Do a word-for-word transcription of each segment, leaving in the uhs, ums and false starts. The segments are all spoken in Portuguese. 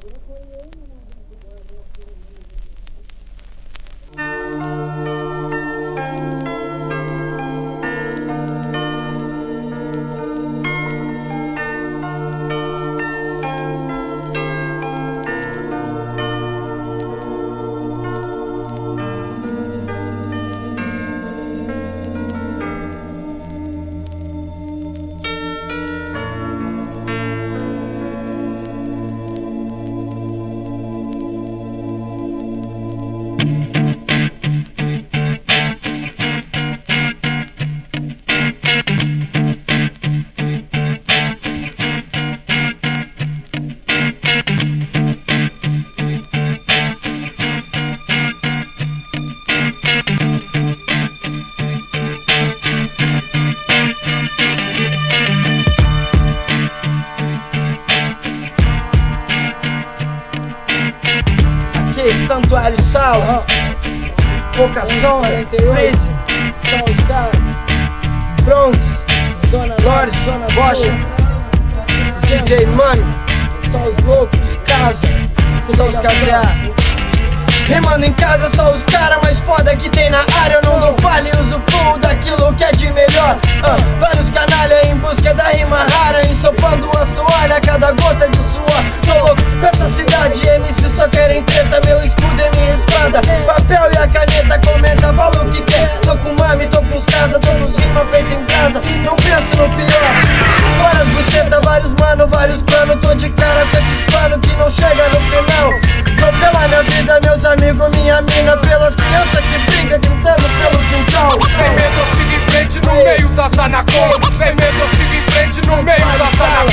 Santuário Sal, uh, Pouca Sombra, Freeze, só os caras, Bronx, Zona Norte, Zona Washington, D J Mami, só os loucos, casa, só os caseados. Rimando em casa, só os caras mais foda que tem na área. Eu não dou falha e uso full daquilo que é de melhor. uh, Vários canalha em busca da rima rara, ensopando as toalhas, cada gota de suor. Tô louco com essa cidade, M C só querem treta. Meu escudo é minha espada, papel e a caneta comenta, fala o que quer. Tô com mami, tô com os casa, tô com os rima feito em casa. Não penso no pior. Várias buceta, vários mano, vários planos. Tô de cara com esses planos que não chega no final. Tô pela minha vida, meus amigos, minha mina, pelas crianças que brigam gritando pelo quintal. Sem medo eu sigo em frente no meio da Zanaconda. Sem medo eu sigo em frente no meio da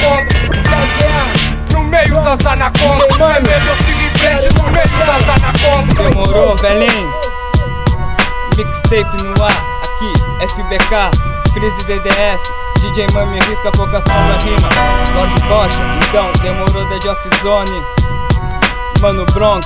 Zanaconda. No meio da Zanaconda. Sem medo eu sigo em frente no meio da Zanaconda. Demorou, velhinho. Mixtape no ar, aqui, F B K, Freeze D D F, D J Mami risca pouca sombra rima. Lorde Bocha, então, demorou Dead of Zone. Mano Bronx.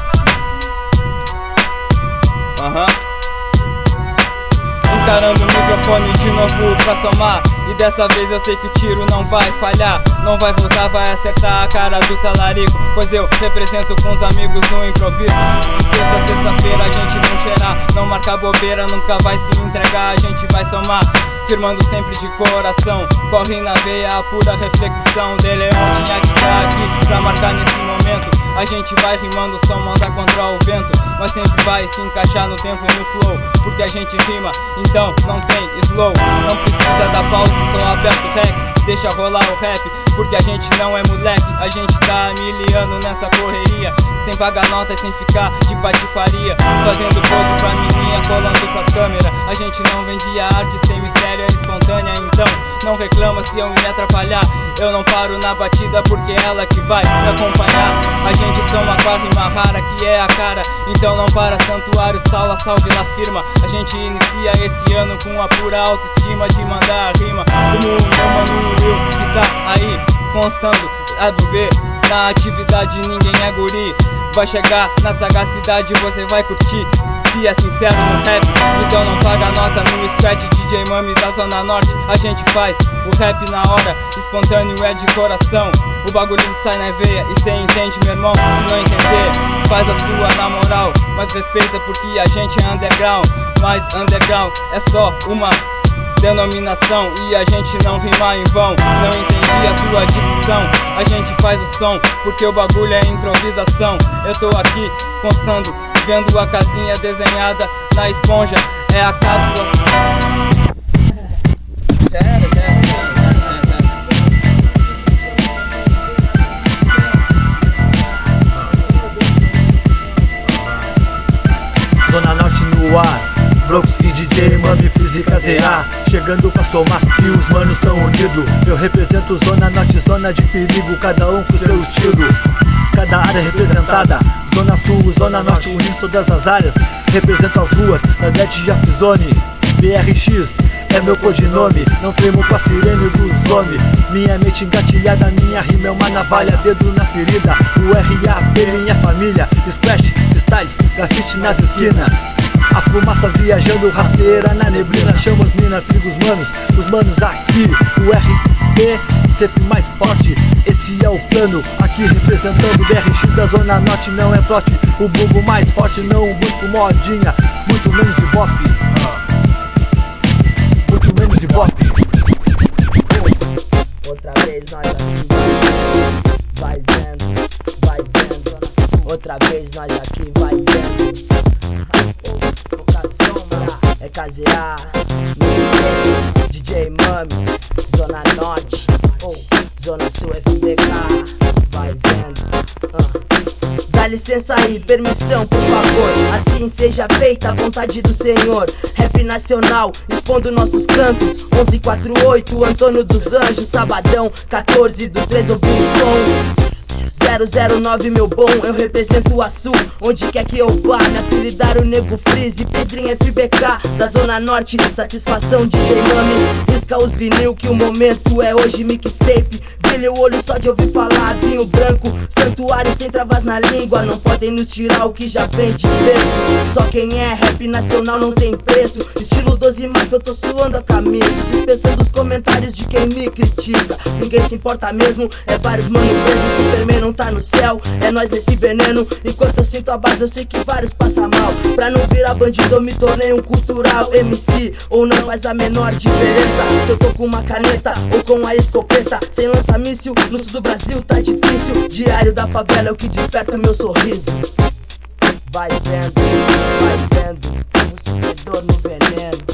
Aham. Uhum. Encarando o microfone de novo pra somar. E dessa vez eu sei que o tiro não vai falhar. Não vai voltar, vai acertar a cara do talarico. Pois eu represento com os amigos no improviso. De sexta a sexta-feira a gente não cheirar, não marcar bobeira, nunca vai se entregar. A gente vai somar, firmando sempre de coração. Corre na veia a pura reflexão. De Leon tinha que estar aqui pra marcar nesse momento. A gente vai rimando, só manda contra o vento, mas sempre vai se encaixar no tempo e no flow, porque a gente rima, então não tem slow. Não precisa dar pausa, só aperta o rec, deixa rolar o rap, porque a gente não é moleque. A gente tá miliano nessa correria, sem pagar nota e sem ficar de patifaria, fazendo pose pra menininha, colando pras câmeras. A gente não vendia arte sem mistério, é espontânea, então não reclama se eu me atrapalhar. Eu não paro na batida porque é ela que vai me acompanhar. A gente soma com a rima rara que é a cara, então não para. Santuário Sala, salve lá firma. A gente inicia esse ano com a pura autoestima de mandar a rima, como o meu mano Will que tá aí constando a B na atividade. Ninguém é guri, vai chegar na sagacidade, você vai curtir. Se é sincero no rap, então não paga nota no scratch. D J Mami da Zona Norte, a gente faz o rap na hora, espontâneo é de coração. O bagulho sai na veia e cê entende, meu irmão. Se não entender, faz a sua na moral, mas respeita porque a gente é underground. Mas underground é só uma denominação e a gente não rima em vão. Não entendi a tua dicção, a gente faz o som porque o bagulho é improvisação. Eu tô aqui constando, vendo a casinha desenhada na esponja, é a cápsula. Já era, já era. Zona Norte no ar, Bronx e D J Mami, Freeze Z A, chegando pra somar e os manos tão unidos. Eu represento Zona Norte, zona de perigo, cada um com seu estilo, cada área representada. Zona Sul, Zona Norte, unindo todas as áreas. Represento as ruas da Dead of Zone, B R X, é meu codinome. Não tremo com a sirene dos homens. Minha mente engatilhada, minha rima é uma navalha, dedo na ferida. O R A P, minha família. Splash, styles, grafite nas esquinas. A fumaça viajando, rasteira na neblina. Chama as minas, trigo os manos, os manos aqui. O R P sempre mais forte, esse é o plano. Aqui representando o B R X da Zona Norte, não é trote. O bumbo mais forte, não busco modinha. Muito menos de bop, muito menos de bop. Outra vez nós aqui, vai vendo, vai vendo, Zona Sul. Outra vez nós aqui, vai vendo. Pouca sombra, é K Z A, Mixtape, D J Mami, Zona Norte, oh, Zona Sul F B K, vai vendo. uh. Dá licença aí, permissão, por favor. Assim seja feita a vontade do Senhor. Rap nacional, expondo nossos cantos. Onze quarenta e oito, Antônio dos Anjos. Sabadão, quatorze do três, ouvi o som. zero zero nove, meu bom, eu represento o Açul. Onde quer que eu vá, me apelidar o Nego Freeze. Pedrinho F B K, da Zona Norte. Satisfação, D J Mami. Risca os vinil que o momento é hoje mixtape. Brilha o olho só de ouvir falar. Vinho branco, santuário sem travas na língua. Não podem nos tirar o que já vem de berço. Só quem é rap nacional não tem preço. Estilo doze Mafia, eu tô suando a camisa, dispensando os comentários de quem me critica. Ninguém se importa mesmo, é vários mano presos. Superman não tá no céu, é nós nesse veneno. Enquanto eu sinto a base, eu sei que vários passam mal. Pra não virar bandido, eu me tornei um cultural M C, ou não faz a menor diferença. Se eu tô com uma caneta ou com a escopeta. Sem lança-míssil, no sul do Brasil tá difícil. Diário da favela é o que desperta o meu sorriso. Vai vendo, vai vendo, o sofredor no veneno.